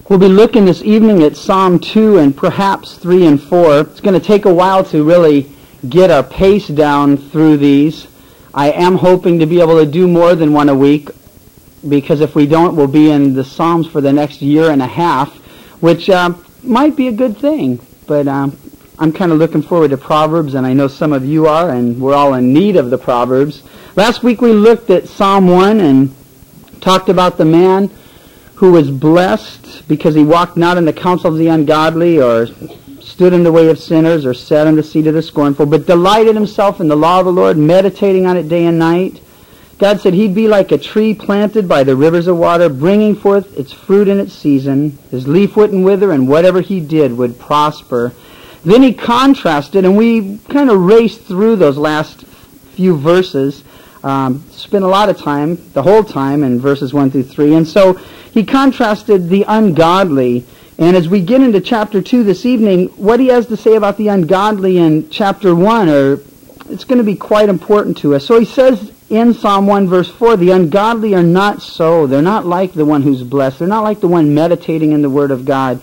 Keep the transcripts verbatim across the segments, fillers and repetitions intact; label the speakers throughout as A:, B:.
A: We'll be looking this evening at Psalm two and perhaps three and four. It's going to take a while to really get our pace down through these. I am hoping to be able to do more than one a week, because if we don't, we'll be in the Psalms for the next year and a half, which uh, might be a good thing. But um, I'm kind of looking forward to Proverbs, and I know some of you are, and we're all in need of the Proverbs. Last week we looked at Psalm one and talked about the man who was blessed because he walked not in the counsel of the ungodly, or stood in the way of sinners, or sat on the seat of the scornful, but delighted himself in the law of the Lord, meditating on it day and night. God said he'd be like a tree planted by the rivers of water, bringing forth its fruit in its season. His leaf wouldn't wither, and whatever he did would prosper. Then he contrasted, and we kind of raced through those last few verses. Um, spent a lot of time, the whole time, in verses one through three. And so he contrasted the ungodly. And as we get into chapter two this evening, what he has to say about the ungodly in chapter one, are, it's going to be quite important to us. So he says in Psalm one verse four, the ungodly are not so. They're not like the one who's blessed. They're not like the one meditating in the Word of God.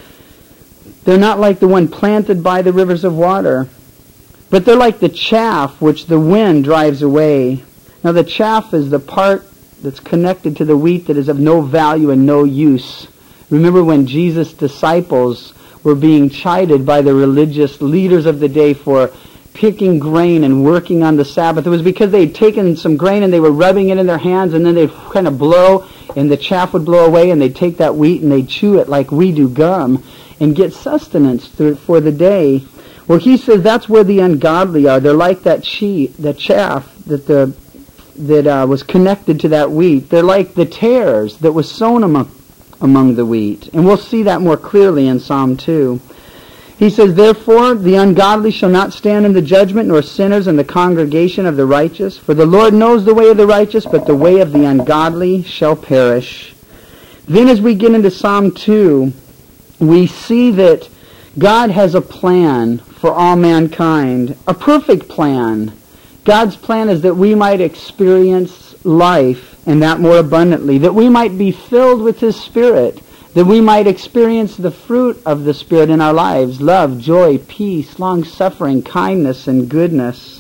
A: They're not like the one planted by the rivers of water. But they're like the chaff which the wind drives away. Now the chaff is the part that's connected to the wheat that is of no value and no use. Remember when Jesus' disciples were being chided by the religious leaders of the day for picking grain and working on the Sabbath? It was because they'd taken some grain and they were rubbing it in their hands, and then they'd kind of blow, and the chaff would blow away, and they'd take that wheat and they'd chew it like we do gum and get sustenance for the day. Well, he says that's where the ungodly are. They're like that sheep, the chaff that the that uh, was connected to that wheat. They're like the tares that was sown among, among the wheat. And we'll see that more clearly in Psalm two. He says, therefore, the ungodly shall not stand in the judgment, nor sinners in the congregation of the righteous. For the Lord knows the way of the righteous, but the way of the ungodly shall perish. Then as we get into Psalm two, we see that God has a plan for all mankind, a perfect plan. God's plan is that we might experience life, and that more abundantly, that we might be filled with His Spirit, that we might experience the fruit of the Spirit in our lives: love, joy, peace, long-suffering, kindness, and goodness,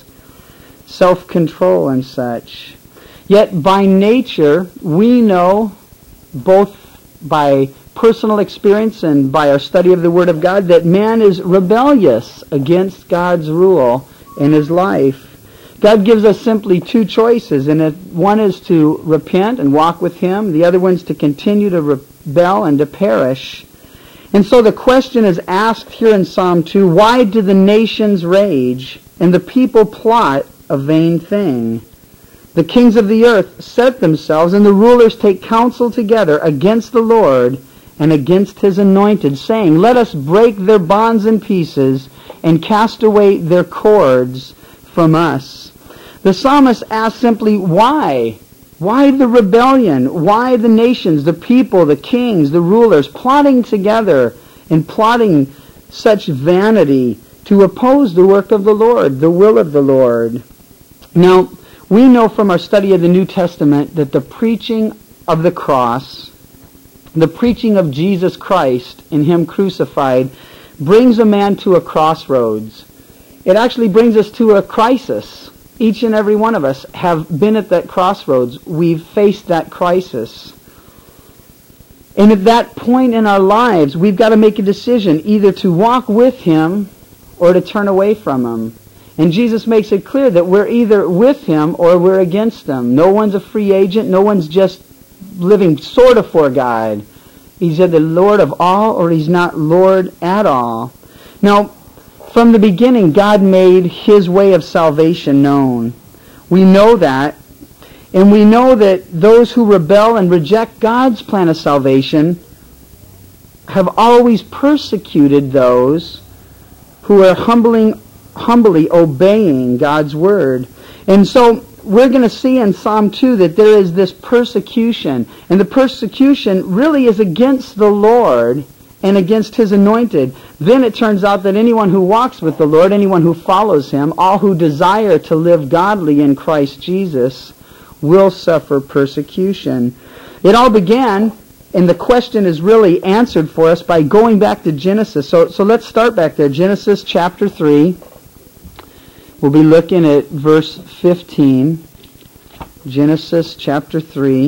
A: self-control, and such. Yet by nature, we know, both by personal experience and by our study of the Word of God, that man is rebellious against God's rule in his life. God gives us simply two choices, and one is to repent and walk with Him. The other one's to continue to rebel and to perish. And so the question is asked here in Psalm two, why do the nations rage and the people plot a vain thing? The kings of the earth set themselves, and the rulers take counsel together against the Lord and against His anointed, saying, let us break their bonds in pieces and cast away their cords from us. The psalmist asks simply, why? Why the rebellion? Why the nations, the people, the kings, the rulers plotting together and plotting such vanity to oppose the work of the Lord, the will of the Lord? Now, we know from our study of the New Testament that the preaching of the cross, the preaching of Jesus Christ and Him crucified, brings a man to a crossroads. It actually brings us to a crisis. Each and every one of us have been at that crossroads. We've faced that crisis. And at that point in our lives, we've got to make a decision, either to walk with Him or to turn away from Him. And Jesus makes it clear that we're either with Him or we're against Him. No one's a free agent. No one's just living sort of for God. He's either Lord of all or He's not Lord at all. Now, from the beginning, God made His way of salvation known. We know that. And we know that those who rebel and reject God's plan of salvation have always persecuted those who are humbling, humbly obeying God's word. And so we're going to see in Psalm two that there is this persecution. And the persecution really is against the Lord and against His anointed. Then it turns out that anyone who walks with the Lord, anyone who follows Him, all who desire to live godly in Christ Jesus, will suffer persecution. It all began And the question is really answered for us by going back to Genesis. So, so let's start back there. Genesis chapter three. We'll be looking at verse fifteen. Genesis chapter three.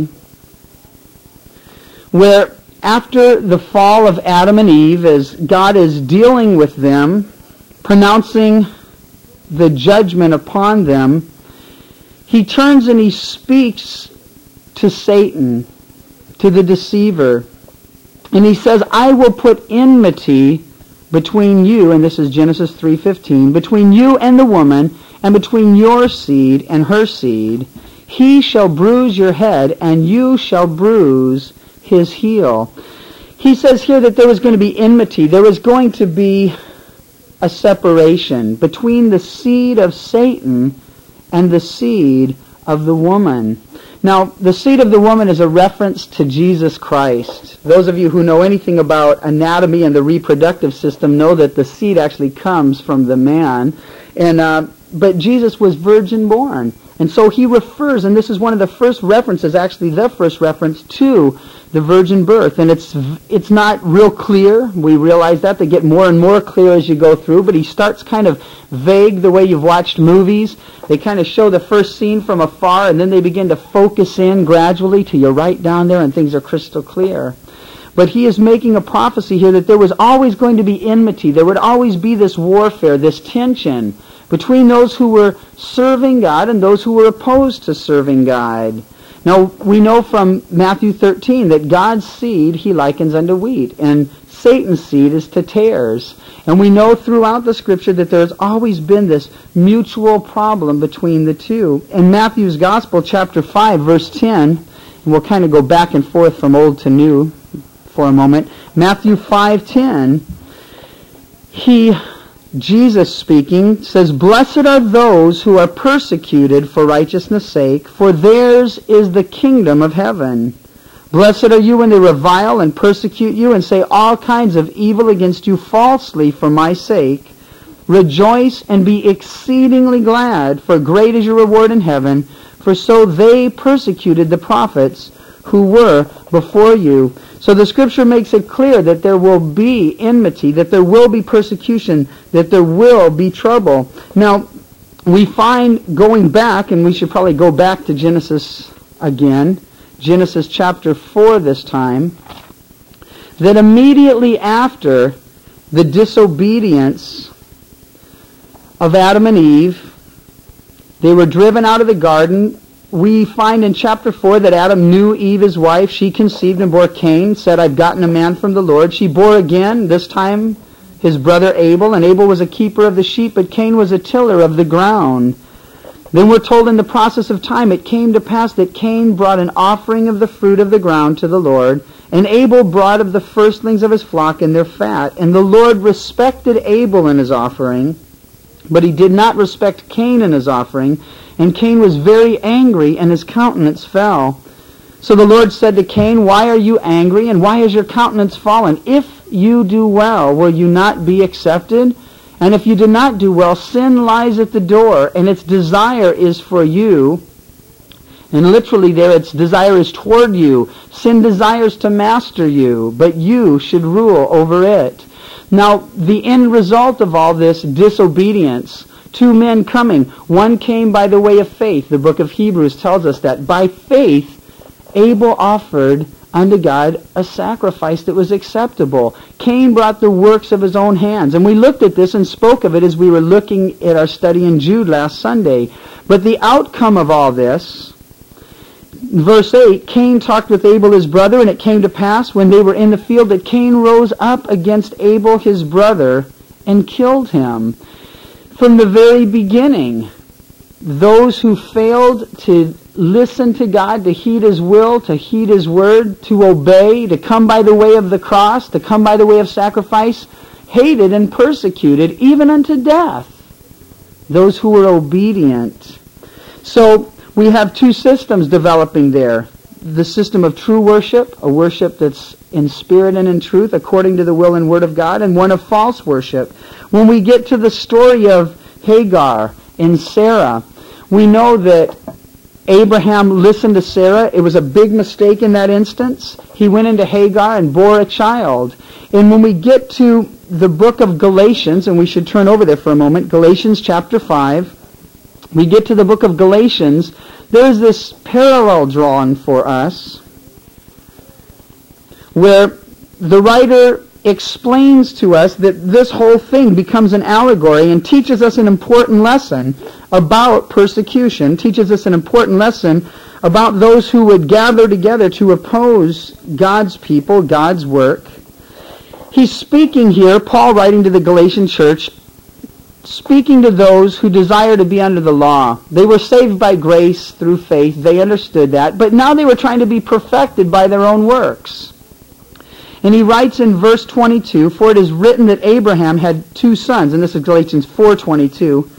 A: Where after the fall of Adam and Eve, as God is dealing with them, pronouncing the judgment upon them, He turns and He speaks to Satan, to the deceiver. And He says, I will put enmity between you, and this is Genesis three fifteen, between you and the woman, and between your seed and her seed. He shall bruise your head, and you shall bruise his heel. He says here that there was going to be enmity. There was going to be a separation between the seed of Satan and the seed of the woman. Now, the seed of the woman is a reference to Jesus Christ. Those of you who know anything about anatomy and the reproductive system know that the seed actually comes from the man. And uh, but Jesus was virgin born. And so he refers, and this is one of the first references, actually the first reference to the virgin birth. And it's it's not real clear. We realize that. They get more and more clear as you go through. But he starts kind of vague the way you've watched movies. They kind of show the first scene from afar, and then they begin to focus in gradually till you're right down there and things are crystal clear. But he is making a prophecy here that there was always going to be enmity. There would always be this warfare, this tension between those who were serving God and those who were opposed to serving God. Now, we know from Matthew thirteen that God's seed he likens unto wheat, and Satan's seed is to tares. And we know throughout the Scripture that there's always been this mutual problem between the two. In Matthew's Gospel, chapter five, verse ten, and we'll kind of go back and forth from old to new for a moment. Matthew five ten, he... Jesus speaking says, Blessed are those who are persecuted for righteousness' sake, for theirs is the kingdom of heaven. Blessed are you when they revile and persecute you and say all kinds of evil against you falsely for my sake. Rejoice and be exceedingly glad, for great is your reward in heaven, for so they persecuted the prophets who were before you. So the Scripture makes it clear that there will be enmity, that there will be persecution, that there will be trouble. Now, we find going back, and we should probably go back to Genesis again, Genesis chapter four this time, that immediately after the disobedience of Adam and Eve, they were driven out of the garden. We find in chapter four that Adam knew Eve, his wife. She conceived and bore Cain, said, I've gotten a man from the Lord. She bore again, this time his brother Abel, and Abel was a keeper of the sheep, but Cain was a tiller of the ground. Then we're told in the process of time, it came to pass that Cain brought an offering of the fruit of the ground to the Lord, and Abel brought of the firstlings of his flock and their fat. And the Lord respected Abel in his offering, but he did not respect Cain in his offering. And Cain was very angry, and his countenance fell. So the Lord said to Cain, Why are you angry, and why is your countenance fallen? If you do well, will you not be accepted? And if you do not do well, sin lies at the door, and its desire is for you. And literally there, its desire is toward you. Sin desires to master you, but you should rule over it. Now, the end result of all this disobedience, two men coming. One came by the way of faith. The book of Hebrews tells us that. By faith, Abel offered unto God a sacrifice that was acceptable. Cain brought the works of his own hands. And we looked at this and spoke of it as we were looking at our study in Jude last Sunday. But the outcome of all this, verse eight, Cain talked with Abel his brother, and it came to pass when they were in the field that Cain rose up against Abel his brother and killed him. From the very beginning, those who failed to listen to God, to heed His will, to heed His word, to obey, to come by the way of the cross, to come by the way of sacrifice, hated and persecuted, even unto death, those who were obedient. So we have two systems developing there. The system of true worship, a worship that's in spirit and in truth, according to the will and word of God, and one of false worship. When we get to the story of Hagar and Sarah, we know that Abraham listened to Sarah. It was a big mistake in that instance. He went into Hagar and bore a child. And when we get to the book of Galatians, and we should turn over there for a moment, Galatians chapter five, we get to the book of Galatians, there's this parallel drawn for us where the writer explains to us that this whole thing becomes an allegory and teaches us an important lesson about persecution, teaches us an important lesson about those who would gather together to oppose God's people, God's work. He's speaking here, Paul writing to the Galatian church, speaking to those who desire to be under the law. They were saved by grace through faith. They understood that. But now they were trying to be perfected by their own works. And he writes in verse twenty-two, "For it is written that Abraham had two sons." And this is Galatians four twenty-two.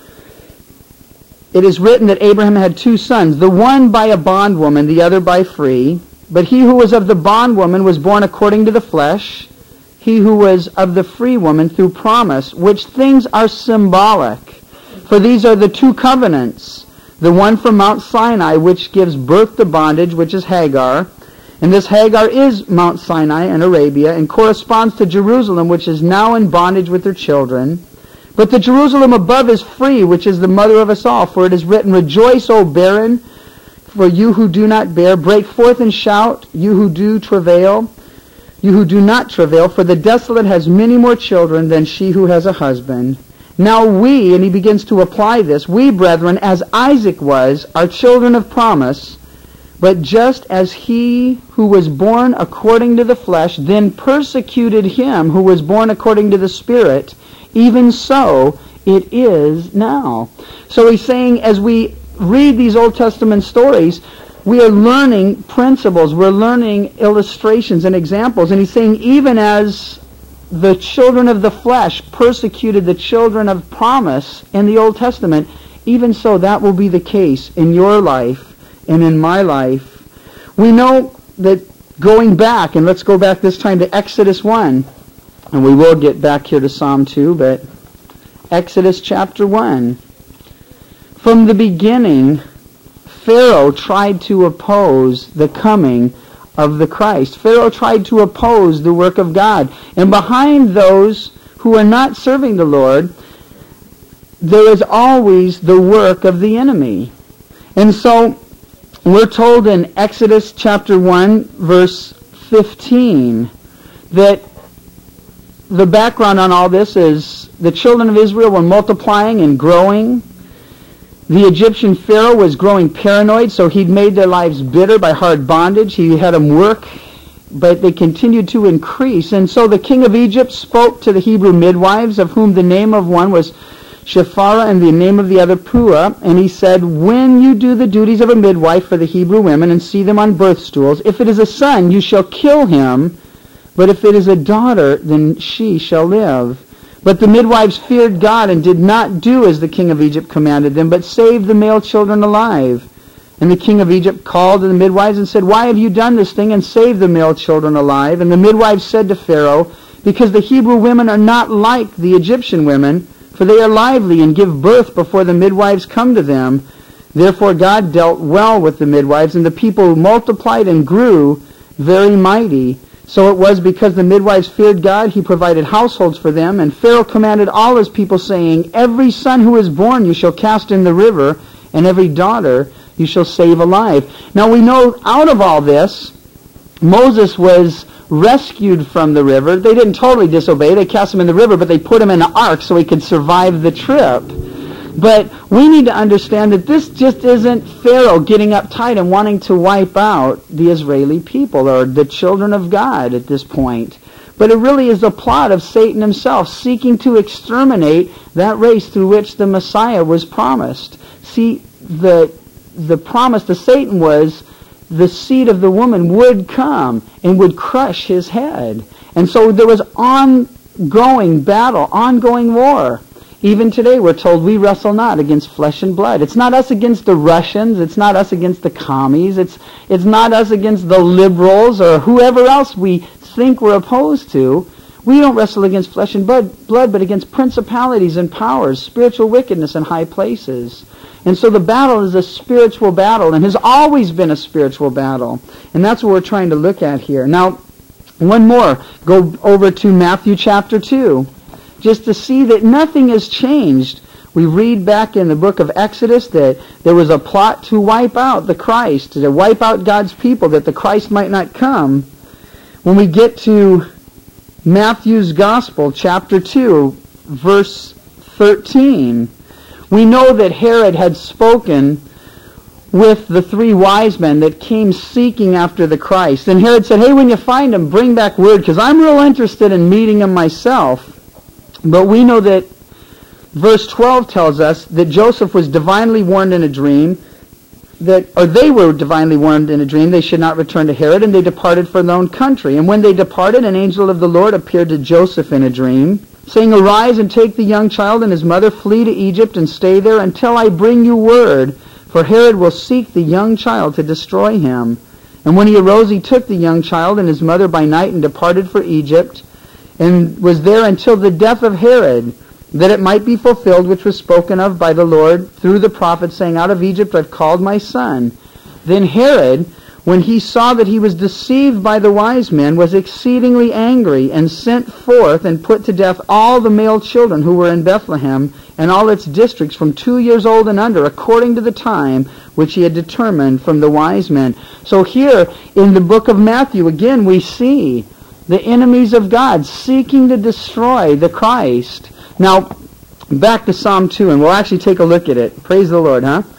A: "It is written that Abraham had two sons, the one by a bondwoman, the other by free. But he who was of the bondwoman was born according to the flesh, he who was of the free woman through promise, which things are symbolic. For these are the two covenants, the one from Mount Sinai, which gives birth to bondage, which is Hagar. And this Hagar is Mount Sinai in Arabia, and corresponds to Jerusalem, which is now in bondage with her children. But the Jerusalem above is free, which is the mother of us all. For it is written, Rejoice, O barren, for you who do not bear. Break forth and shout, you who do travail. You who do not travail, for the desolate has many more children than she who has a husband. Now we," and he begins to apply this, "we, brethren, as Isaac was, are children of promise. But just as he who was born according to the flesh then persecuted him who was born according to the Spirit, even so it is now." So he's saying, as we read these Old Testament stories, we are learning principles, we're learning illustrations and examples. And he's saying, even as the children of the flesh persecuted the children of promise in the Old Testament, even so that will be the case in your life and in my life. We know that going back, and let's go back this time to Exodus one, and we will get back here to Psalm two, but Exodus chapter one. From the beginning, Pharaoh tried to oppose the coming of the Christ. Pharaoh tried to oppose the work of God. And behind those who are not serving the Lord, there is always the work of the enemy. And so we're told in Exodus chapter one, verse fifteen, that the background on all this is the children of Israel were multiplying and growing. The Egyptian Pharaoh was growing paranoid, so he'd made their lives bitter by hard bondage. He had them work, but they continued to increase. And so the king of Egypt spoke to the Hebrew midwives, of whom the name of one was Shiphrah and the name of the other Puah, and he said, "When you do the duties of a midwife for the Hebrew women and see them on birth stools, if it is a son, you shall kill him, but if it is a daughter, then she shall live." But the midwives feared God and did not do as the king of Egypt commanded them, but saved the male children alive. And the king of Egypt called to the midwives and said, "Why have you done this thing and saved the male children alive?" And the midwives said to Pharaoh, "Because the Hebrew women are not like the Egyptian women, for they are lively and give birth before the midwives come to them. Therefore God dealt well with the midwives, and the people multiplied and grew very mighty. So it was because the midwives feared God, he provided households for them. And Pharaoh commanded all his people, saying, "Every son who is born you shall cast in the river, and every daughter you shall save alive." Now we know out of all this, Moses was rescued from the river. They didn't totally disobey. They cast him in the river, but they put him in an ark so he could survive the trip. But we need to understand that this just isn't Pharaoh getting uptight and wanting to wipe out the Israeli people or the children of God at this point. But it really is a plot of Satan himself seeking to exterminate that race through which the Messiah was promised. See, the, the promise to Satan was the seed of the woman would come and would crush his head. And so there was ongoing battle, ongoing war. Even today we're told we wrestle not against flesh and blood. It's not us against the Russians. It's not us against the commies. It's, it's not us against the liberals or whoever else we think we're opposed to. We don't wrestle against flesh and blood, blood, but against principalities and powers, spiritual wickedness in high places. And so the battle is a spiritual battle and has always been a spiritual battle. And that's what we're trying to look at here. Now, one more. Go over to Matthew chapter two, just to see that nothing has changed. We read back in the book of Exodus that there was a plot to wipe out the Christ, to wipe out God's people, that the Christ might not come. When we get to Matthew's Gospel, chapter two, verse thirteen, we know that Herod had spoken with the three wise men that came seeking after the Christ. And Herod said, hey, when you find him, bring back word, because I'm real interested in meeting him myself. But we know that verse twelve tells us that Joseph was divinely warned in a dream, that, or they were divinely warned in a dream, they should not return to Herod, and they departed for their own country. And when they departed, an angel of the Lord appeared to Joseph in a dream, saying, arise and take the young child and his mother, flee to Egypt and stay there until I bring you word, for Herod will seek the young child to destroy him. And when he arose, he took the young child and his mother by night and departed for Egypt, and was there until the death of Herod, that it might be fulfilled which was spoken of by the Lord through the prophet, saying, out of Egypt I've called my son. Then Herod, when he saw that he was deceived by the wise men, was exceedingly angry, and sent forth and put to death all the male children who were in Bethlehem and all its districts from two years old and under, according to the time which he had determined from the wise men. So here in the book of Matthew, again, we see the enemies of God seeking to destroy the Christ. Now, back to Psalm two, and we'll actually take a look at it. Praise the Lord, huh?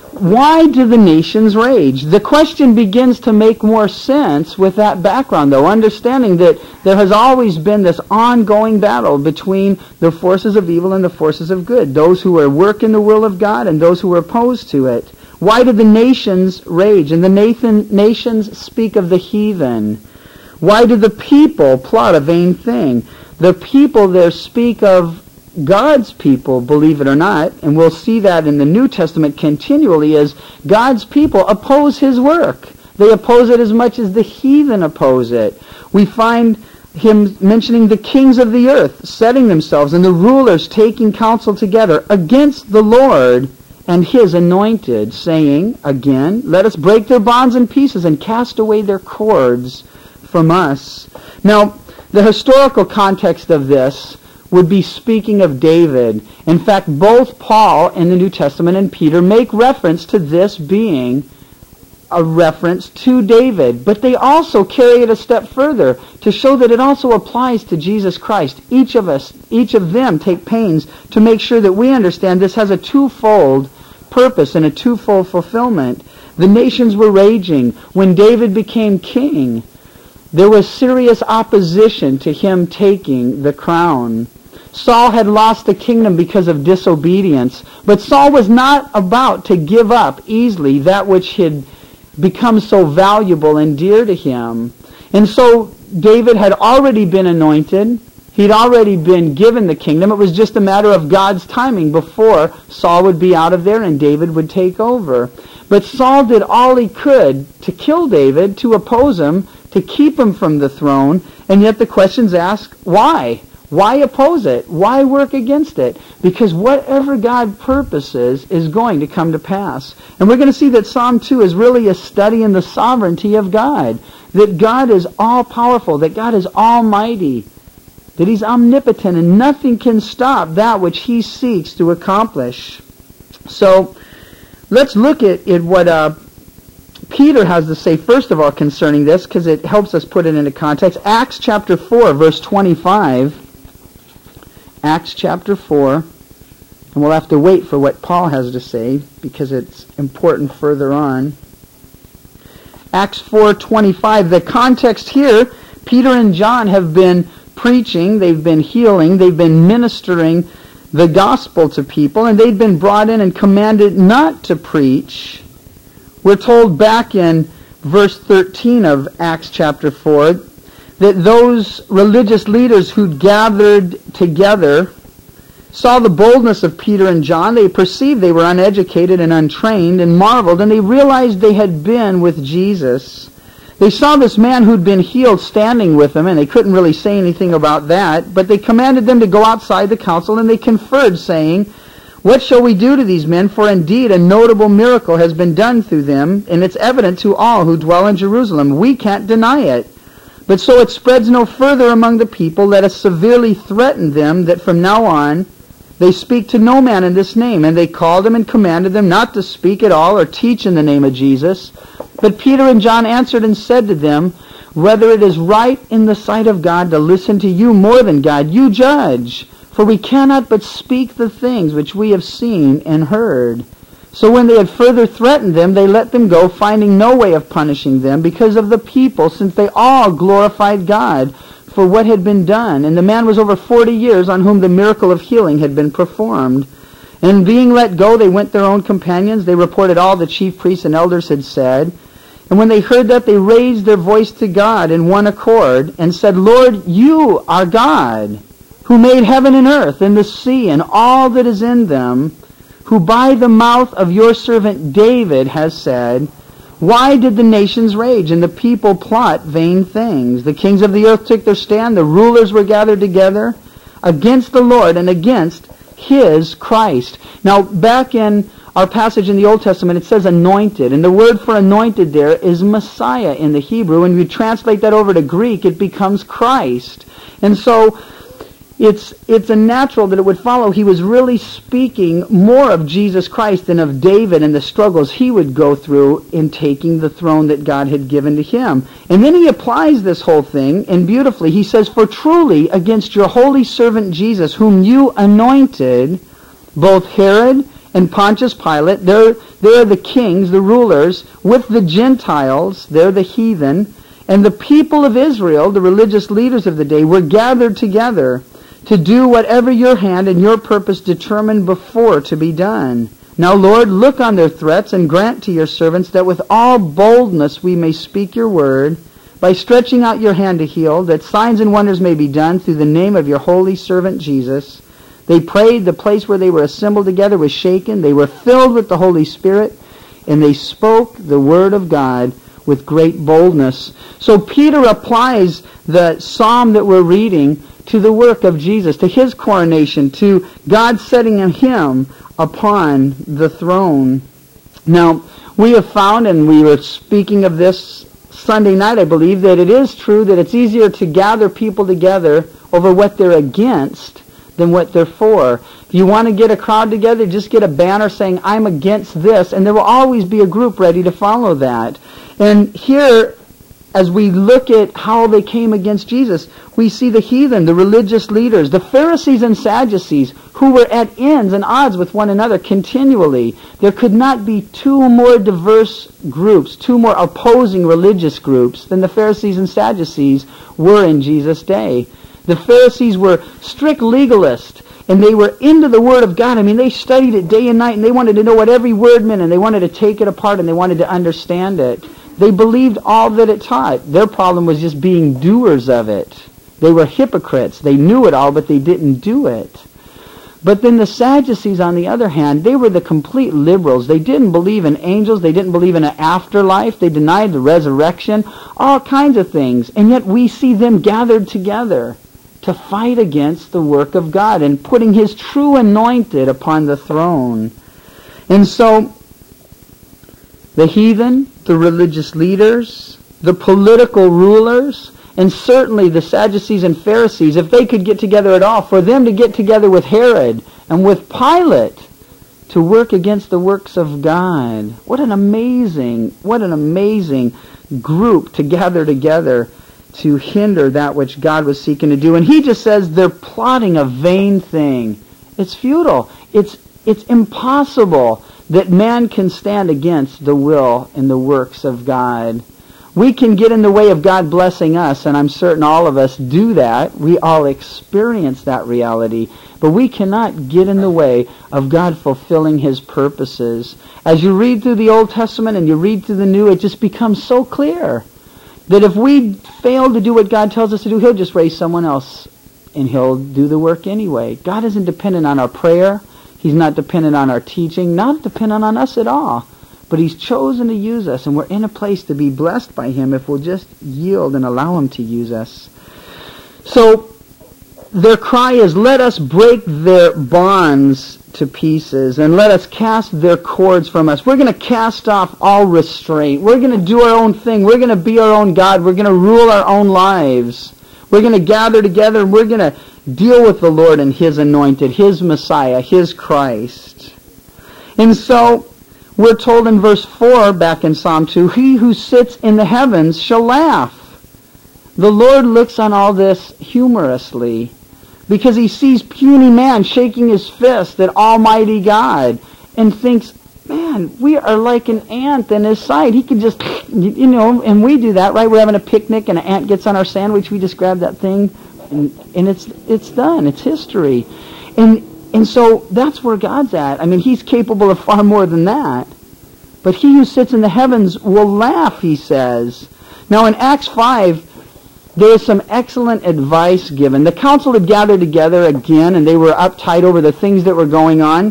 A: Why do the nations rage? The question begins to make more sense with that background, though, understanding that there has always been this ongoing battle between the forces of evil and the forces of good, those who are working the will of God and those who are opposed to it. Why do the nations rage? And the Nathan, nations speak of the heathen. Why do the people plot a vain thing? The people there speak of God's people, believe it or not, and we'll see that in the New Testament continually, as God's people oppose his work. They oppose it as much as the heathen oppose it. We find him mentioning the kings of the earth setting themselves and the rulers taking counsel together against the Lord and his anointed, saying, again, let us break their bonds in pieces and cast away their cords from us. Now, the historical context of this would be speaking of David. In fact, both Paul in the New Testament and Peter make reference to this being a reference to David. But they also carry it a step further to show that it also applies to Jesus Christ. Each of us, each of them take pains to make sure that we understand this has a twofold purpose and a twofold fulfillment. The nations were raging. When David became king, there was serious opposition to him taking the crown. Saul had lost the kingdom because of disobedience, but Saul was not about to give up easily that which had become so valuable and dear to him. And so David had already been anointed. He'd already been given the kingdom. It was just a matter of God's timing before Saul would be out of there and David would take over. But Saul did all he could to kill David, to oppose him, to keep him from the throne, and yet the question's asked, why? Why oppose it? Why work against it? Because whatever God purposes is going to come to pass. And we're going to see that Psalm two is really a study in the sovereignty of God. That God is all-powerful, that God is almighty, that he's omnipotent, and nothing can stop that which he seeks to accomplish. So, let's look at, at what uh, Peter has to say, first of all, concerning this, because it helps us put it into context. Acts chapter four, verse twenty-five. Acts chapter four, and we'll have to wait for what Paul has to say because it's important further on. Acts four twenty-five, the context here, Peter and John have been preaching, they've been healing, they've been ministering the gospel to people, and they've been brought in and commanded not to preach. We're told back in verse thirteen of Acts chapter four that those religious leaders who'd gathered together saw the boldness of Peter and John. They perceived they were uneducated and untrained and marveled, and they realized they had been with Jesus. They saw this man who'd been healed standing with them, and they couldn't really say anything about that, but they commanded them to go outside the council, and they conferred, saying, "What shall we do to these men? For indeed a notable miracle has been done through them, and it's evident to all who dwell in Jerusalem. We can't deny it. But so it spreads no further among the people, let us severely threaten them that from now on they speak to no man in this name." And they called them and commanded them not to speak at all or teach in the name of Jesus. But Peter and John answered and said to them, "Whether it is right in the sight of God to listen to you more than God, you judge. For we cannot but speak the things which we have seen and heard." So when they had further threatened them, they let them go, finding no way of punishing them because of the people, since they all glorified God for what had been done. And the man was over forty years on whom the miracle of healing had been performed. And being let go, they went their own companions. They reported all the chief priests and elders had said. And when they heard that, they raised their voice to God in one accord and said, "Lord, you are God, who made heaven and earth and the sea and all that is in them, who by the mouth of your servant David has said, why did the nations rage and the people plot vain things? The kings of the earth took their stand, the rulers were gathered together against the Lord and against his Christ." Now, back in our passage in the Old Testament, it says anointed. And the word for anointed there is Messiah in the Hebrew. When you translate that over to Greek, it becomes Christ. And so it's it's a natural that it would follow he was really speaking more of Jesus Christ than of David and the struggles he would go through in taking the throne that God had given to him. And then he applies this whole thing, and beautifully he says, "For truly against your holy servant Jesus, whom you anointed, both Herod and Pontius Pilate," they're, they're the kings, the rulers, "with the Gentiles," they're the heathen, "and the people of Israel," the religious leaders of the day, "were gathered together to do whatever your hand and your purpose determined before to be done. Now, Lord, look on their threats and grant to your servants that with all boldness we may speak your word, by stretching out your hand to heal, that signs and wonders may be done through the name of your holy servant Jesus." They prayed. The place where they were assembled together was shaken. They were filled with the Holy Spirit, and they spoke the word of God with great boldness. So Peter applies the psalm that we're reading to the work of Jesus, to his coronation, to God setting him upon the throne. Now, we have found, and we were speaking of this Sunday night, I believe, that it is true that it's easier to gather people together over what they're against than what they're for. If you want to get a crowd together, just get a banner saying, "I'm against this," and there will always be a group ready to follow that. And here, as we look at how they came against Jesus, we see the heathen, the religious leaders, the Pharisees and Sadducees, who were at ends and odds with one another continually. There could not be two more diverse groups, two more opposing religious groups than the Pharisees and Sadducees were in Jesus' day. The Pharisees were strict legalists, and they were into the Word of God. I mean, they studied it day and night, and they wanted to know what every word meant, and they wanted to take it apart, and they wanted to understand it. They believed all that it taught. Their problem was just being doers of it. They were hypocrites. They knew it all, but they didn't do it. But then the Sadducees, on the other hand, they were the complete liberals. They didn't believe in angels. They didn't believe in an afterlife. They denied the resurrection, all kinds of things. And yet we see them gathered together to fight against the work of God and putting his true anointed upon the throne. And so the heathen, the religious leaders, the political rulers, and certainly the Sadducees and Pharisees, if they could get together at all, for them to get together with Herod and with Pilate to work against the works of God. What an amazing, what an amazing group to gather together to hinder that which God was seeking to do. And he just says they're plotting a vain thing. It's futile. It's, it's impossible that man can stand against the will and the works of God. We can get in the way of God blessing us, and I'm certain all of us do that. We all experience that reality. But we cannot get in the way of God fulfilling his purposes. As you read through the Old Testament and you read through the New, it just becomes so clear that if we fail to do what God tells us to do, he'll just raise someone else and he'll do the work anyway. God isn't dependent on our prayer. He's not dependent on our teaching, not dependent on us at all. But He's chosen to use us, and we're in a place to be blessed by Him if we'll just yield and allow Him to use us. So their cry is, let us break their bonds to pieces and let us cast their cords from us. We're going to cast off all restraint. We're going to do our own thing. We're going to be our own God. We're going to rule our own lives. We're going to gather together and we're going to deal with the Lord and His anointed, His Messiah, His Christ. And so we're told in verse four back in Psalm two, he who sits in the heavens shall laugh. The Lord looks on all this humorously because He sees puny man shaking his fist at Almighty God and thinks, man, we are like an ant in His sight. He can just, you know, and we do that, right? We're having a picnic and an ant gets on our sandwich. We just grab that thing and, and it's it's done. It's history. And, and so that's where God's at. I mean, He's capable of far more than that. But He who sits in the heavens will laugh, He says. Now in Acts five, there is some excellent advice given. The council had gathered together again, and they were uptight over the things that were going on.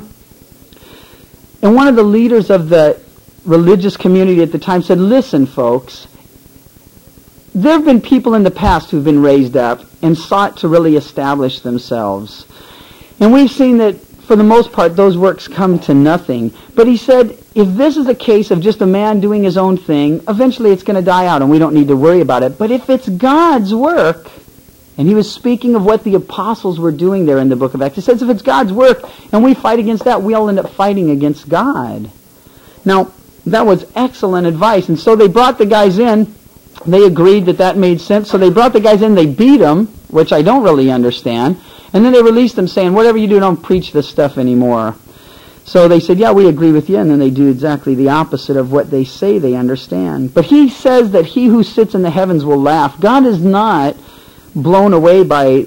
A: And one of the leaders of the religious community at the time said, listen, folks, there have been people in the past who've been raised up and sought to really establish themselves. And we've seen that, for the most part, those works come to nothing. But he said, if this is a case of just a man doing his own thing, eventually it's going to die out and we don't need to worry about it. But if it's God's work, and he was speaking of what the apostles were doing there in the book of Acts, he says if it's God's work and we fight against that, we all end up fighting against God. Now, that was excellent advice. And so they brought the guys in. They agreed that that made sense. So they brought the guys in. They beat them, which I don't really understand. And then they released them saying, whatever you do, don't preach this stuff anymore. So they said, yeah, we agree with you. And then they do exactly the opposite of what they say they understand. But he says that he who sits in the heavens will laugh. God is not blown away by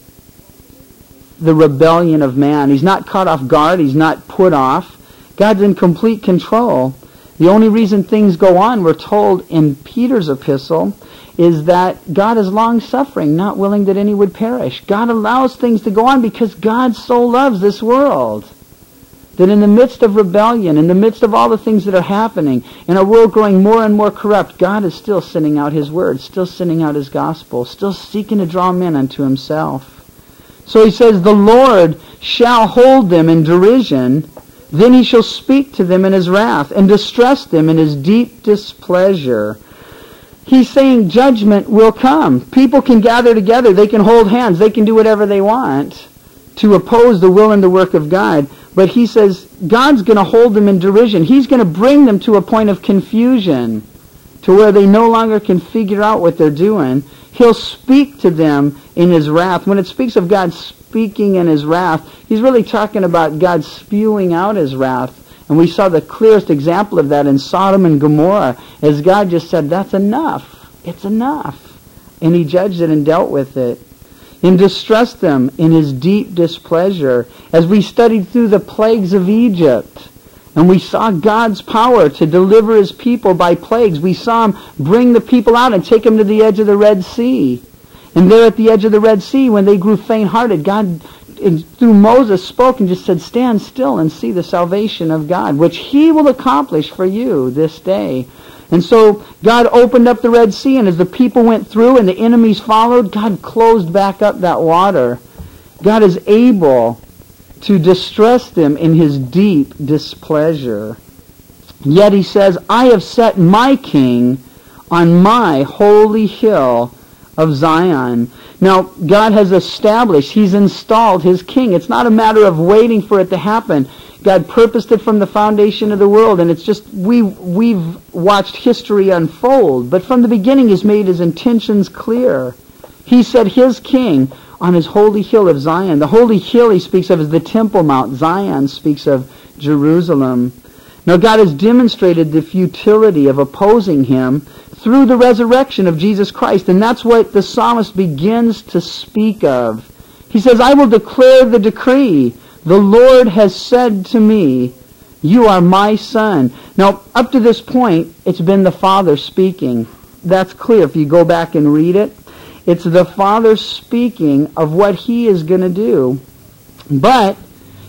A: the rebellion of man. He's not caught off guard. He's not put off. God's in complete control. The only reason things go on, we're told in Peter's epistle, is that God is long-suffering, not willing that any would perish. God allows things to go on because God so loves this world. That in the midst of rebellion, in the midst of all the things that are happening, in a world growing more and more corrupt, God is still sending out His word, still sending out His gospel, still seeking to draw men unto Himself. So he says, the Lord shall hold them in derision, then He shall speak to them in His wrath, and distress them in His deep displeasure. He's saying judgment will come. People can gather together, they can hold hands, they can do whatever they want to oppose the will and the work of God. But he says God's going to hold them in derision. He's going to bring them to a point of confusion, to where they no longer can figure out what they're doing. He'll speak to them in His wrath. When it speaks of God speaking in His wrath, he's really talking about God spewing out His wrath. And we saw the clearest example of that in Sodom and Gomorrah, as God just said, that's enough. It's enough. And He judged it and dealt with it. And distressed them in His deep displeasure. As we studied through the plagues of Egypt, and we saw God's power to deliver His people by plagues. We saw Him bring the people out and take them to the edge of the Red Sea. And there at the edge of the Red Sea, when they grew faint-hearted, God, through Moses, spoke and just said, stand still and see the salvation of God, which He will accomplish for you this day. And so God opened up the Red Sea, and as the people went through and the enemies followed, God closed back up that water. God is able to distress them in His deep displeasure. Yet He says, I have set my king on my holy hill of Zion. Now, God has established, He's installed His king. It's not a matter of waiting for it to happen. God purposed it from the foundation of the world, and it's just, we, we've watched history unfold. But from the beginning, He's made His intentions clear. He set His king on His holy hill of Zion. The holy hill He speaks of is the Temple Mount. Zion speaks of Jerusalem. Now, God has demonstrated the futility of opposing Him through the resurrection of Jesus Christ, and that's what the psalmist begins to speak of. He says, I will declare the decree. The Lord has said to me, you are my son. Now, up to this point, it's been the Father speaking. That's clear if you go back and read it. It's the Father speaking of what He is going to do. But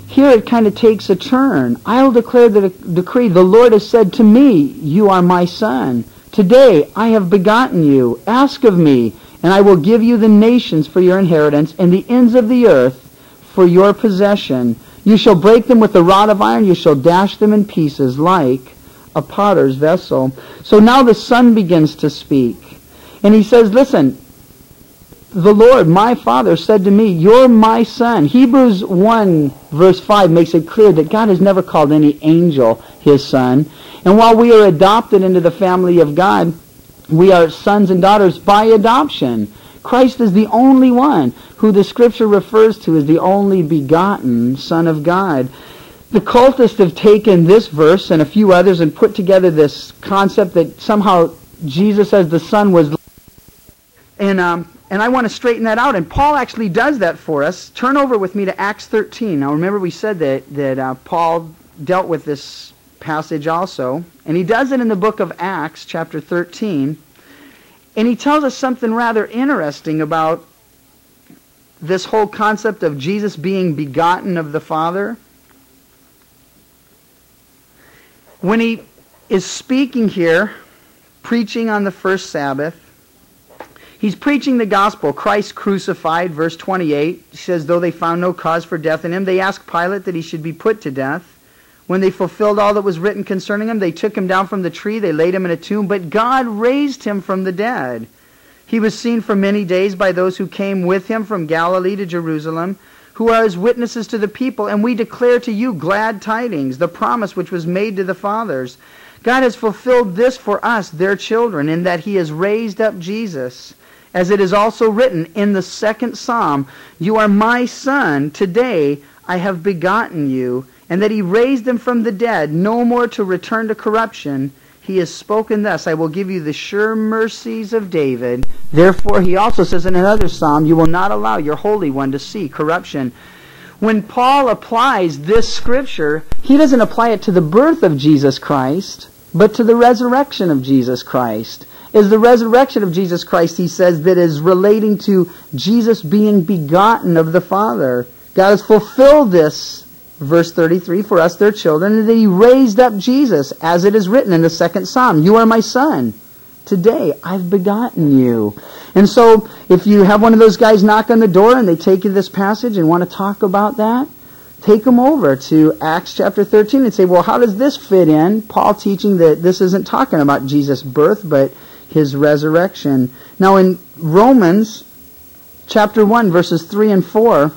A: here it kind of takes a turn. I'll declare the decree. The Lord has said to me, you are my son. Today I have begotten you. Ask of me, and I will give you the nations for your inheritance, and the ends of the earth for your possession. You shall break them with a rod of iron. You shall dash them in pieces like a potter's vessel. So now the Son begins to speak. And he says, listen, the Lord, my Father, said to me, you're my son. Hebrews one, verse five makes it clear that God has never called any angel his son. And while we are adopted into the family of God, we are sons and daughters by adoption. Christ is the only one who the Scripture refers to as the only begotten Son of God. The cultists have taken this verse and a few others and put together this concept that somehow Jesus as the Son was... And um, and I want to straighten that out. And Paul actually does that for us. Turn over with me to Acts thirteen. Now remember we said that, that uh, Paul dealt with this passage also. And he does it in the book of Acts, chapter thirteen. And he tells us something rather interesting about this whole concept of Jesus being begotten of the Father. When he is speaking here, preaching on the first Sabbath, he's preaching the gospel, Christ crucified, verse twenty-eight. He says, though they found no cause for death in him, they asked Pilate that he should be put to death. When they fulfilled all that was written concerning him, they took him down from the tree, they laid him in a tomb, but God raised him from the dead. He was seen for many days by those who came with him from Galilee to Jerusalem, who are his witnesses to the people, and we declare to you glad tidings, the promise which was made to the fathers. God has fulfilled this for us, their children, in that he has raised up Jesus. As it is also written in the second psalm, you are my son, today I have begotten you. And that he raised them from the dead, no more to return to corruption. He has spoken thus, I will give you the sure mercies of David. Therefore, he also says in another psalm, you will not allow your Holy One to see corruption. When Paul applies this scripture, he doesn't apply it to the birth of Jesus Christ, but to the resurrection of Jesus Christ. Is the resurrection of Jesus Christ, he says, that is relating to Jesus being begotten of the Father. God has fulfilled this, verse thirty-three, for us their children, and that he raised up Jesus, as it is written in the second psalm, you are my son. Today I've begotten you. And so, if you have one of those guys knock on the door and they take you this passage and want to talk about that, take them over to Acts chapter thirteen and say, well, how does this fit in? Paul teaching that this isn't talking about Jesus' birth, but his resurrection. Now in Romans chapter one, verses three and four,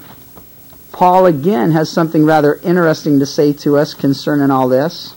A: Paul again has something rather interesting to say to us concerning all this.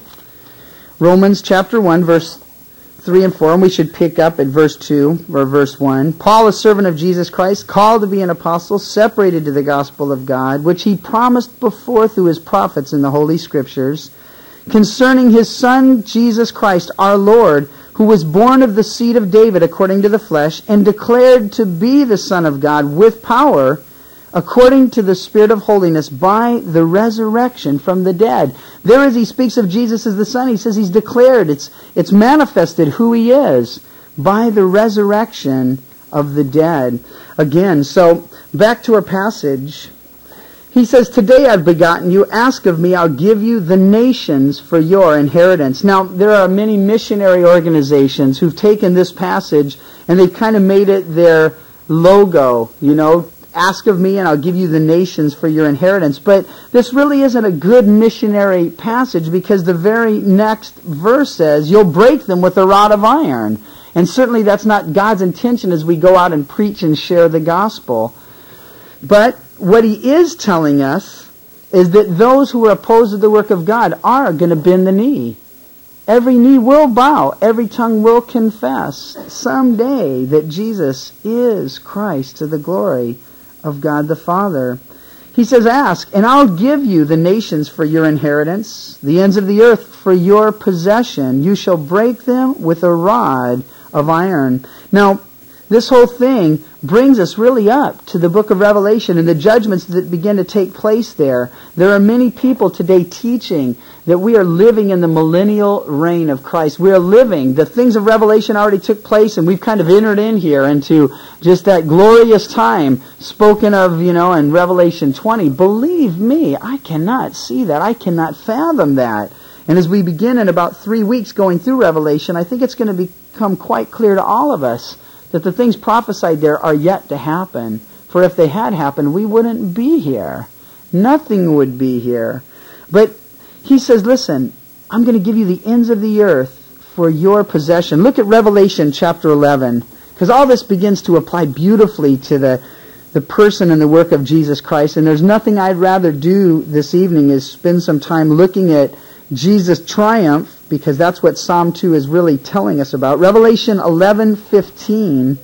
A: Romans chapter one, verse three and four, and we should pick up at verse two or verse one. Paul, a servant of Jesus Christ, called to be an apostle, separated to the gospel of God, which he promised before through his prophets in the Holy Scriptures, concerning his Son, Jesus Christ, our Lord, who was born of the seed of David according to the flesh, and declared to be the Son of God with power, according to the Spirit of holiness, by the resurrection from the dead. There as he speaks of Jesus as the Son, he says he's declared, it's, it's manifested who he is, by the resurrection of the dead. Again, so back to our passage. He says, today I've begotten you, ask of me, I'll give you the nations for your inheritance. Now, there are many missionary organizations who've taken this passage and they've kind of made it their logo, you know, ask of me and I'll give you the nations for your inheritance. But this really isn't a good missionary passage because the very next verse says, you'll break them with a rod of iron. And certainly that's not God's intention as we go out and preach and share the gospel. But what he is telling us is that those who are opposed to the work of God are going to bend the knee. Every knee will bow. Every tongue will confess someday that Jesus is Christ to the glory of God the Father. He says, ask, and I'll give you the nations for your inheritance, the ends of the earth for your possession. You shall break them with a rod of iron. Now, This whole thing brings us really up to the book of Revelation and the judgments that begin to take place there. There are many people today teaching that we are living in the millennial reign of Christ. We are living, the things of Revelation already took place, and we've kind of entered in here into just that glorious time spoken of, you know, in Revelation twenty. Believe me, I cannot see that. I cannot fathom that. And as we begin in about three weeks going through Revelation, I think it's going to become quite clear to all of us that the things prophesied there are yet to happen. For if they had happened, we wouldn't be here. Nothing would be here. But he says, listen, I'm going to give you the ends of the earth for your possession. Look at Revelation chapter eleven, because all this begins to apply beautifully to the, the person and the work of Jesus Christ. And there's nothing I'd rather do this evening is spend some time looking at Jesus' triumph, because that's what Psalm two is really telling us about. Revelation eleven fifteen.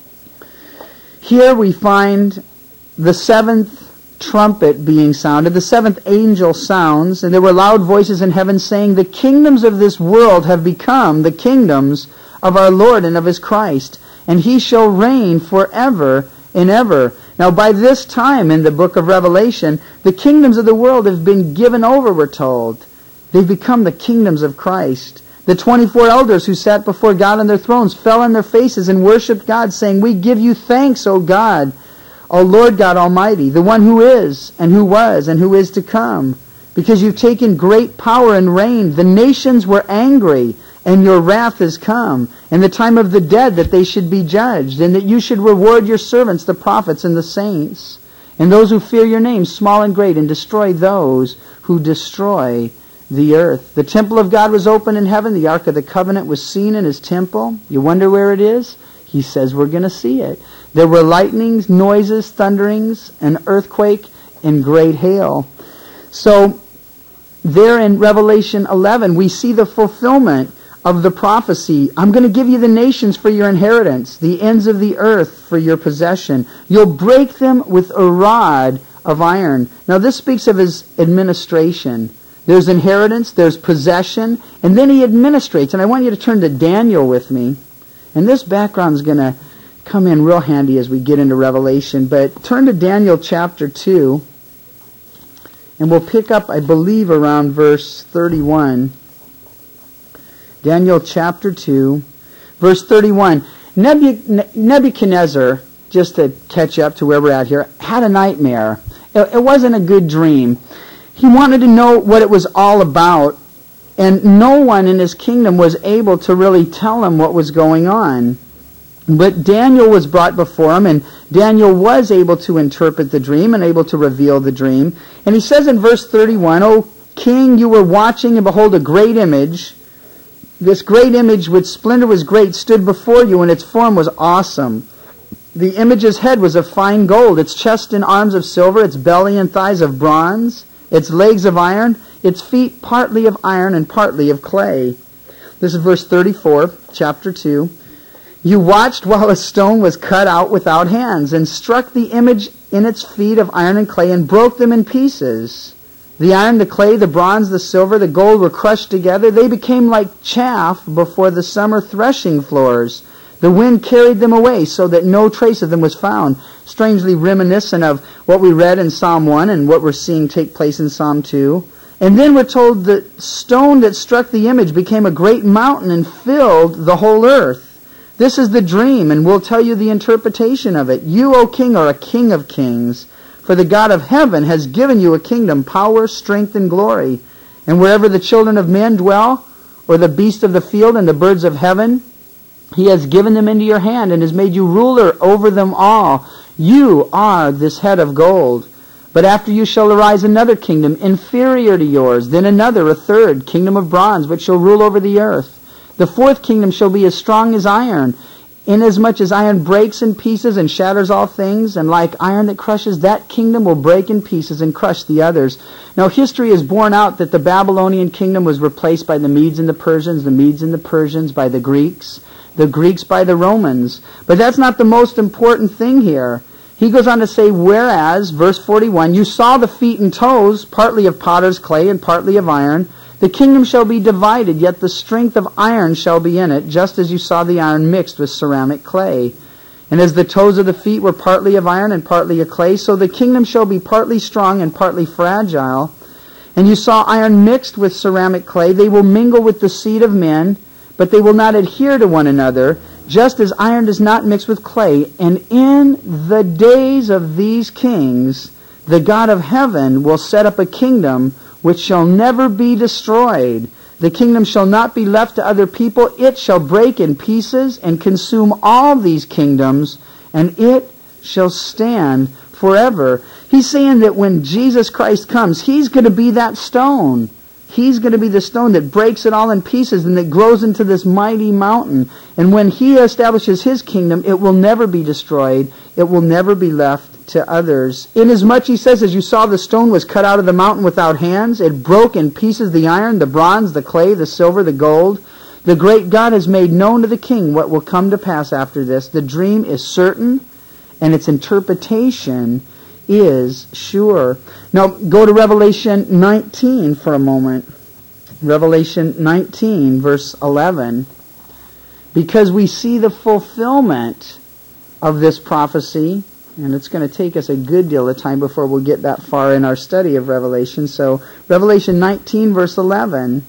A: Here we find the seventh trumpet being sounded. The seventh angel sounds, and there were loud voices in heaven saying, the kingdoms of this world have become the kingdoms of our Lord and of his Christ, and he shall reign forever and ever. Now by this time in the book of Revelation, the kingdoms of the world have been given over, we're told. They've become the kingdoms of Christ. The twenty-four elders who sat before God on their thrones fell on their faces and worshipped God, saying, we give you thanks, O God, O Lord God Almighty, the one who is, and who was, and who is to come, because you've taken great power and reigned. The nations were angry, and your wrath is come, and the time of the dead that they should be judged, and that you should reward your servants, the prophets and the saints, and those who fear your name, small and great, and destroy those who destroy the earth. The temple of God was open in heaven. The Ark of the Covenant was seen in his temple. You wonder where it is? He says we're going to see it. There were lightnings, noises, thunderings, an earthquake, and great hail. So there in Revelation eleven, we see the fulfillment of the prophecy. I'm going to give you the nations for your inheritance, the ends of the earth for your possession. You'll break them with a rod of iron. Now this speaks of his administration. There's inheritance, there's possession, and then he administrates. And I want you to turn to Daniel with me. And this background is going to come in real handy as we get into Revelation. But turn to Daniel chapter two. And we'll pick up, I believe, around verse thirty-one. Daniel chapter two, verse thirty-one. Nebuchadnezzar, just to catch up to where we're at here, had a nightmare. It wasn't a good dream. He wanted to know what it was all about, and no one in his kingdom was able to really tell him what was going on. But Daniel was brought before him, and Daniel was able to interpret the dream and able to reveal the dream. And he says in verse thirty-one, O king, you were watching, and behold, a great image. This great image, which splendor was great, stood before you, and its form was awesome. The image's head was of fine gold, its chest and arms of silver, its belly and thighs of bronze, its legs of iron, its feet partly of iron and partly of clay. This is verse thirty-four, chapter two. You watched while a stone was cut out without hands, and struck the image in its feet of iron and clay, and broke them in pieces. The iron, the clay, the bronze, the silver, the gold were crushed together. They became like chaff before the summer threshing floors. The wind carried them away so that no trace of them was found. Strangely reminiscent of what we read in Psalm one and what we're seeing take place in Psalm two. And then we're told the stone that struck the image became a great mountain and filled the whole earth. This is the dream, and we'll tell you the interpretation of it. You, O king, are a king of kings, for the God of heaven has given you a kingdom, power, strength, and glory. And wherever the children of men dwell, or the beasts of the field and the birds of heaven, he has given them into your hand and has made you ruler over them all. You are this head of gold. But after you shall arise another kingdom inferior to yours, then another, a third, kingdom of bronze, which shall rule over the earth. The fourth kingdom shall be as strong as iron, inasmuch as iron breaks in pieces and shatters all things, and like iron that crushes, that kingdom will break in pieces and crush the others. Now history has borne out that the Babylonian kingdom was replaced by the Medes and the Persians, the Medes and the Persians by the Greeks, the Greeks by the Romans. But that's not the most important thing here. He goes on to say, whereas, verse forty-one, you saw the feet and toes, partly of potter's clay and partly of iron. The kingdom shall be divided, yet the strength of iron shall be in it, just as you saw the iron mixed with ceramic clay. And as the toes of the feet were partly of iron and partly of clay, so the kingdom shall be partly strong and partly fragile. And you saw iron mixed with ceramic clay. They will mingle with the seed of men, but they will not adhere to one another, just as iron does not mix with clay. And in the days of these kings, the God of heaven will set up a kingdom which shall never be destroyed. The kingdom shall not be left to other people. It shall break in pieces and consume all these kingdoms, and it shall stand forever. He's saying that when Jesus Christ comes, He's going to be that stone. He's going to be the stone that breaks it all in pieces and that grows into this mighty mountain. And when He establishes His kingdom, it will never be destroyed. It will never be left to others. Inasmuch, He says, as you saw the stone was cut out of the mountain without hands, it broke in pieces the iron, the bronze, the clay, the silver, the gold. The great God has made known to the king what will come to pass after this. The dream is certain, and its interpretation is sure. Now, go to Revelation nineteen for a moment. Revelation nineteen, verse eleven. Because we see the fulfillment of this prophecy, and it's going to take us a good deal of time before we'll get that far in our study of Revelation. So, Revelation nineteen, verse eleven.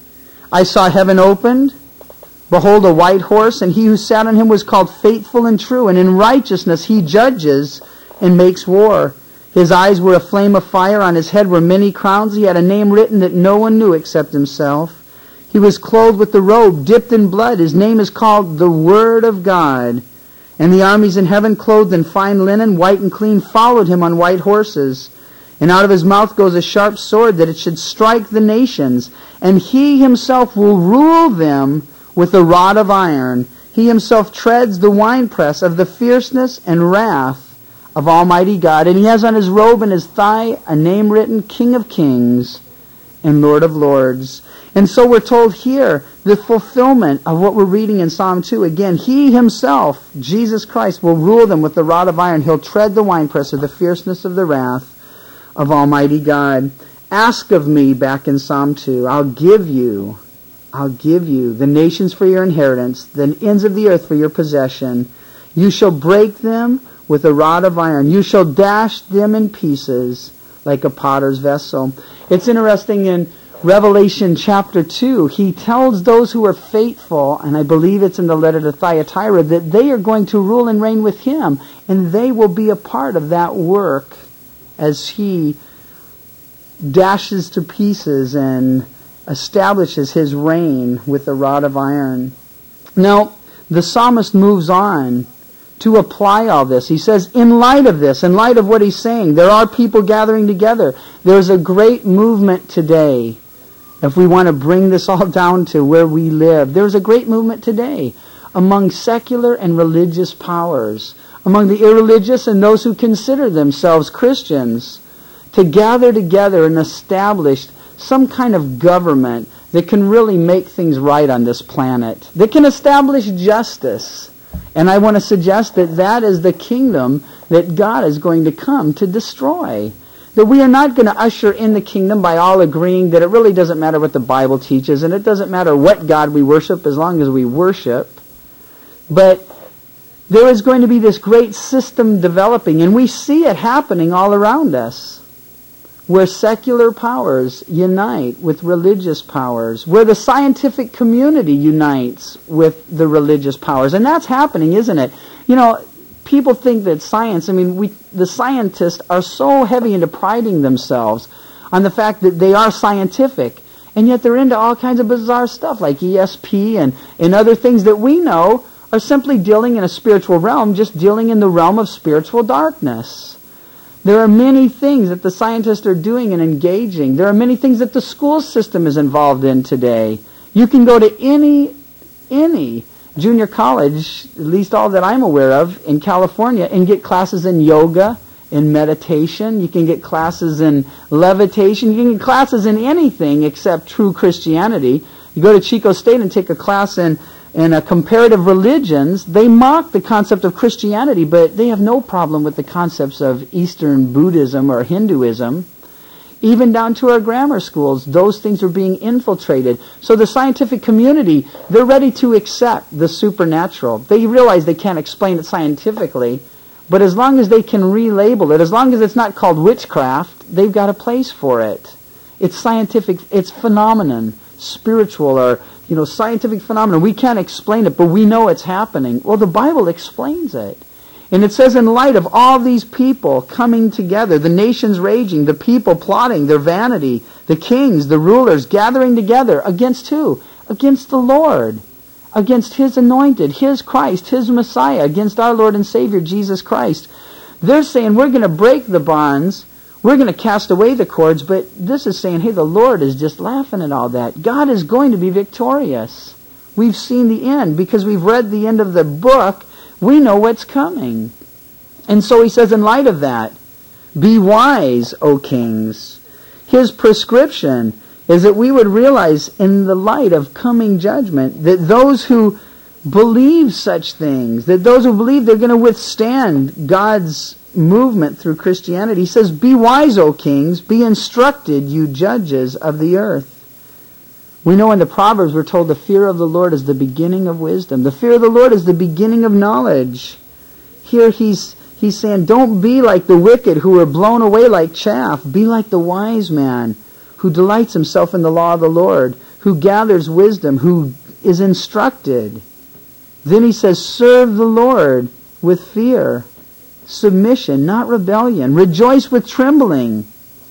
A: I saw heaven opened. Behold, a white horse, and he who sat on him was called Faithful and True, and in righteousness he judges and makes war. His eyes were a flame of fire. On his head were many crowns. He had a name written that no one knew except himself. He was clothed with the robe dipped in blood. His name is called the Word of God. And the armies in heaven, clothed in fine linen, white and clean, followed him on white horses. And out of his mouth goes a sharp sword, that it should strike the nations. And he himself will rule them with a rod of iron. He himself treads the winepress of the fierceness and wrath of Almighty God. And he has on his robe and his thigh a name written, King of Kings and Lord of Lords. And so we're told here the fulfillment of what we're reading in Psalm two. Again, He Himself, Jesus Christ, will rule them with the rod of iron. He'll tread the winepress of the fierceness of the wrath of Almighty God. Ask of me, back in Psalm two, I'll give you, I'll give you the nations for your inheritance, the ends of the earth for your possession. You shall break them with a rod of iron. You shall dash them in pieces like a potter's vessel. It's interesting in Revelation chapter two, He tells those who are faithful, and I believe it's in the letter to Thyatira, that they are going to rule and reign with Him, and they will be a part of that work as He dashes to pieces and establishes His reign with the rod of iron. Now, the psalmist moves on to apply all this. He says, in light of this, in light of what he's saying, there are people gathering together. There's a great movement today. If we want to bring this all down to where we live, there's a great movement today among secular and religious powers, among the irreligious and those who consider themselves Christians, to gather together and establish some kind of government that can really make things right on this planet, that can establish justice. And I want to suggest that that is the kingdom that God is going to come to destroy. That we are not going to usher in the kingdom by all agreeing that it really doesn't matter what the Bible teaches, and it doesn't matter what God we worship as long as we worship. But there is going to be this great system developing, and we see it happening all around us, where secular powers unite with religious powers, where the scientific community unites with the religious powers. And that's happening, isn't it? You know, people think that science, I mean, we, the scientists are so heavy into priding themselves on the fact that they are scientific, and yet they're into all kinds of bizarre stuff like E S P and, and other things that we know are simply dealing in a spiritual realm, just dealing in the realm of spiritual darkness. There are many things that the scientists are doing and engaging. There are many things that the school system is involved in today. You can go to any, any junior college, at least all that I'm aware of, in California, and get classes in yoga, in meditation. You can get classes in levitation. You can get classes in anything except true Christianity. You go to Chico State and take a class in in uh, comparative religions. They mock the concept of Christianity, but they have no problem with the concepts of Eastern Buddhism or Hinduism. Even down to our grammar schools, those things are being infiltrated. So the scientific community, they're ready to accept the supernatural. They realize they can't explain it scientifically, but as long as they can relabel it, as long as it's not called witchcraft, they've got a place for it. It's scientific, it's phenomenon, spiritual or, you know, scientific phenomenon. We can't explain it, but we know it's happening. Well, the Bible explains it. And it says, in light of all these people coming together, the nations raging, the people plotting, their vanity, the kings, the rulers gathering together, against who? Against the Lord. Against His anointed, His Christ, His Messiah, against our Lord and Savior, Jesus Christ. They're saying, we're going to break the bonds, we're going to cast away the cords, but this is saying, hey, the Lord is just laughing at all that. God is going to be victorious. We've seen the end, because we've read the end of the book. We know what's coming. And so he says, in light of that, be wise, O kings. His prescription is that we would realize in the light of coming judgment that those who believe such things, that those who believe they're going to withstand God's movement through Christianity, he says, be wise, O kings, be instructed, you judges of the earth. We know in the Proverbs we're told the fear of the Lord is the beginning of wisdom. The fear of the Lord is the beginning of knowledge. Here he's he's saying, don't be like the wicked who are blown away like chaff. Be like the wise man who delights himself in the law of the Lord, who gathers wisdom, who is instructed. Then he says, serve the Lord with fear, submission, not rebellion. Rejoice with trembling.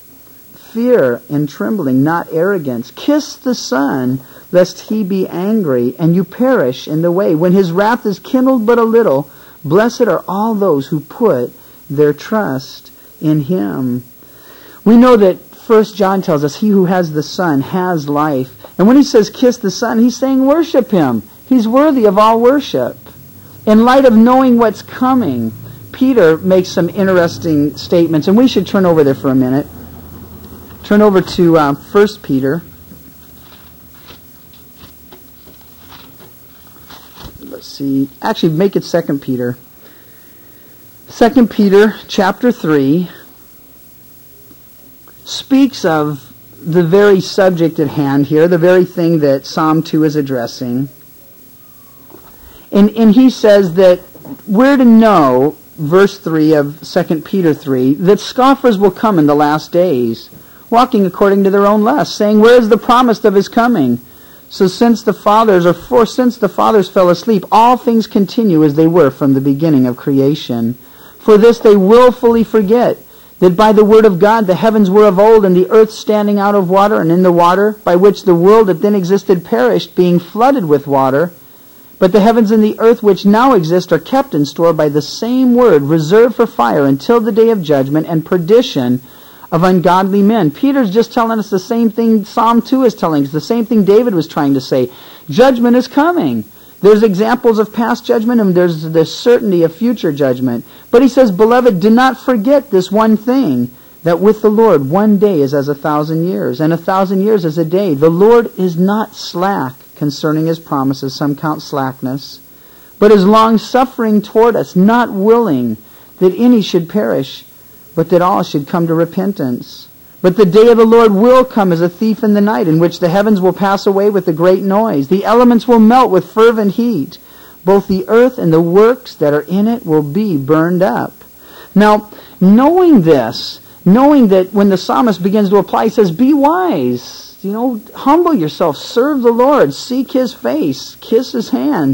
A: Fear and trembling, not arrogance. Kiss the Son, lest He be angry, and you perish in the way. When His wrath is kindled but a little, blessed are all those who put their trust in Him. We know that First John tells us, he who has the Son has life. And when he says kiss the Son, he's saying worship Him. He's worthy of all worship. In light of knowing what's coming, Peter makes some interesting statements, and we should turn over there for a minute. Turn over to uh, First Peter. Let's see. Actually, make it Second Peter. Second Peter chapter three speaks of the very subject at hand here, the very thing that Psalm two is addressing. And, and he says that we're to know, verse three of Second Peter three, that scoffers will come in the last days, walking according to their own lusts, saying, where is the promise of His coming? So since the fathers, or for since the fathers fell asleep, all things continue as they were from the beginning of creation. For this they willfully forget, that by the word of God the heavens were of old, and the earth standing out of water and in the water, by which the world that then existed perished, being flooded with water. But the heavens and the earth which now exist are kept in store by the same word, reserved for fire until the day of judgment and perdition of ungodly men. Peter's just telling us the same thing Psalm two is telling us, the same thing David was trying to say. Judgment is coming. There's examples of past judgment, and there's the certainty of future judgment. But he says, beloved, do not forget this one thing, that with the Lord one day is as a thousand years, and a thousand years as a day. The Lord is not slack concerning His promises, some count slackness, but is long-suffering toward us, not willing that any should perish, but that all should come to repentance. But the day of the Lord will come as a thief in the night, in which the heavens will pass away with a great noise. The elements will melt with fervent heat. Both the earth and the works that are in it will be burned up. Now, knowing this, knowing that when the psalmist begins to apply, he says, be wise. You know, humble yourself, serve the Lord, seek His face, kiss His hand.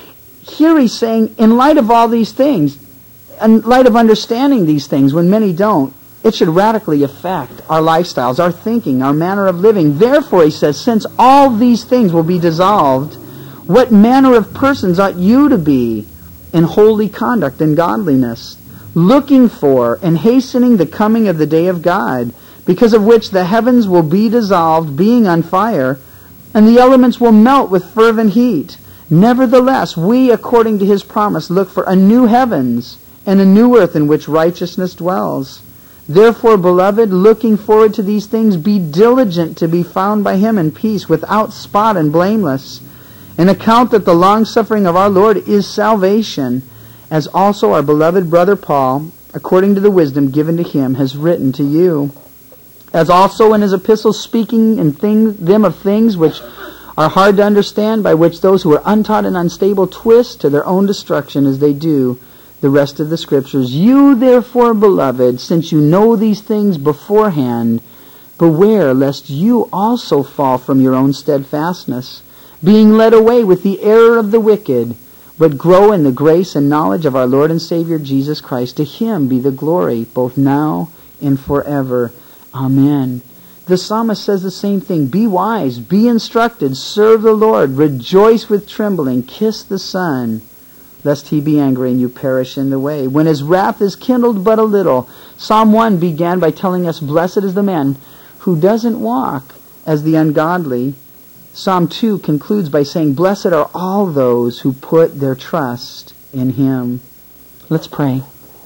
A: Here he's saying, in light of all these things, in light of understanding these things, when many don't, it should radically affect our lifestyles, our thinking, our manner of living. Therefore, he says, since all these things will be dissolved, what manner of persons ought you to be in holy conduct and godliness, looking for and hastening the coming of the day of God, because of which the heavens will be dissolved, being on fire, and the elements will melt with fervent heat. Nevertheless, we, according to His promise, look for a new heavens and a new earth in which righteousness dwells. Therefore, beloved, looking forward to these things, be diligent to be found by Him in peace, without spot and blameless, and account that the long-suffering of our Lord is salvation, as also our beloved brother Paul, according to the wisdom given to him, has written to you. as also in his epistles, speaking in things, them of things which are hard to understand, by which those who are untaught and unstable twist to their own destruction as they do the rest of the Scriptures. You therefore, beloved, since you know these things beforehand, beware lest you also fall from your own steadfastness, being led away with the error of the wicked, but grow in the grace and knowledge of our Lord and Savior Jesus Christ. To him be the glory, both now and forever. Amen. The psalmist says the same thing. Be wise, be instructed, serve the Lord, rejoice with trembling, kiss the Son, lest he be angry and you perish in the way, when his wrath is kindled but a little. Psalm one began by telling us, blessed is the man who doesn't walk as the ungodly. Psalm two concludes by saying, blessed are all those who put their trust in him. Let's pray.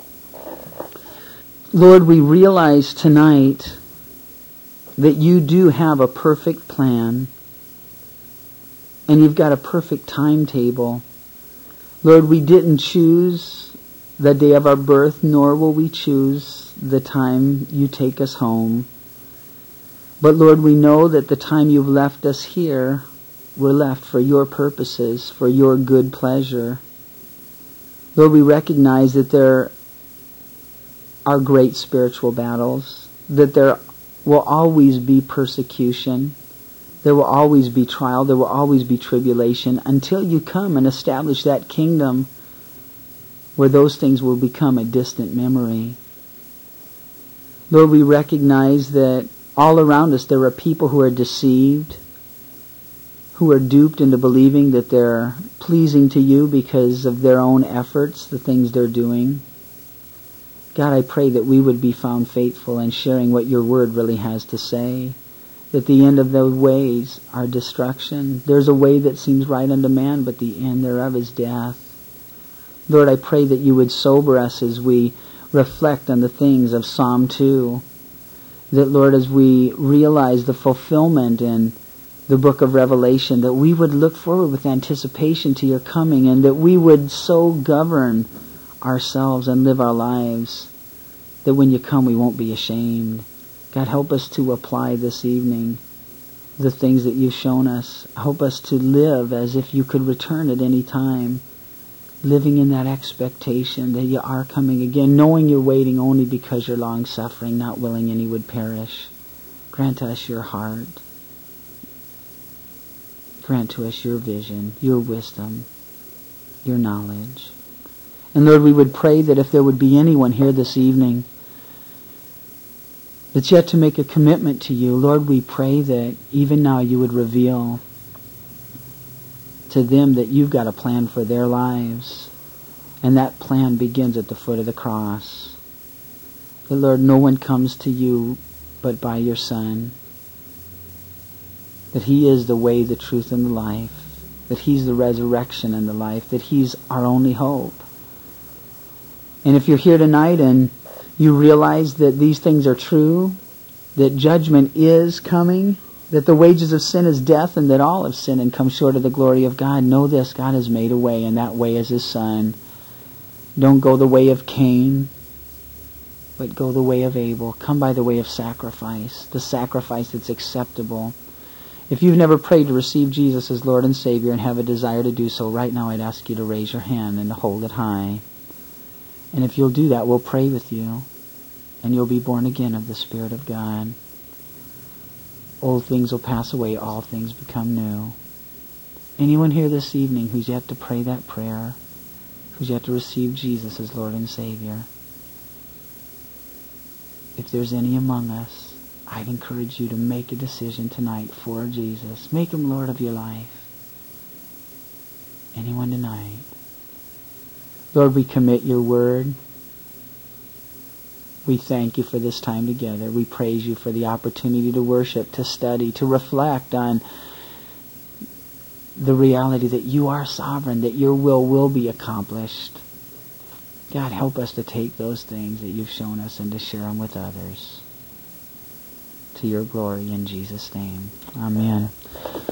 A: Lord, we realize tonight that you do have a perfect plan, and you've got a perfect timetable. Lord, we didn't choose the day of our birth, nor will we choose the time you take us home. But Lord, we know that the time you've left us here, we're left for your purposes, for your good pleasure. Lord, we recognize that there are great spiritual battles, that there will always be persecution, there will always be trial, there will always be tribulation, until you come and establish that kingdom where those things will become a distant memory. Lord, we recognize that all around us there are people who are deceived, who are duped into believing that they're pleasing to you because of their own efforts, the things they're doing. God, I pray that we would be found faithful in sharing what your word really has to say, that the end of those ways are destruction. There's a way that seems right unto man, but the end thereof is death. Lord, I pray that you would sober us as we reflect on the things of Psalm two. That, Lord, as we realize the fulfillment in the book of Revelation, that we would look forward with anticipation to your coming, and that we would so govern ourselves and live our lives that when you come we won't be ashamed. God, help us to apply this evening the things that you've shown us. Help us to live as if you could return at any time, living in that expectation that you are coming again, knowing you're waiting only because you're long-suffering, not willing any would perish. Grant us your heart. Grant to us your vision, your wisdom, your knowledge. And Lord, we would pray that if there would be anyone here this evening that's yet to make a commitment to you, Lord, we pray that even now you would reveal to them that you've got a plan for their lives. And that plan begins at the foot of the cross. That, Lord, no one comes to you but by your Son. That he is the way, the truth, and the life. That he's the resurrection and the life. That he's our only hope. And if you're here tonight and you realize that these things are true, that judgment is coming, that the wages of sin is death, and that all have sinned and come short of the glory of God, know this: God has made a way, and that way is his Son. Don't go the way of Cain, but go the way of Abel. Come by the way of sacrifice, the sacrifice that's acceptable. If you've never prayed to receive Jesus as Lord and Savior and have a desire to do so, right now I'd ask you to raise your hand and to hold it high. And if you'll do that, we'll pray with you, and you'll be born again of the Spirit of God. Old things will pass away, all things become new. Anyone here this evening who's yet to pray that prayer, who's yet to receive Jesus as Lord and Savior, if there's any among us, I'd encourage you to make a decision tonight for Jesus. Make him Lord of your life. Anyone tonight? Lord, we commit your word. We thank you for this time together. We praise you for the opportunity to worship, to study, to reflect on the reality that you are sovereign, that your will will be accomplished. God, help us to take those things that you've shown us and to share them with others. To your glory, in Jesus' name. Amen.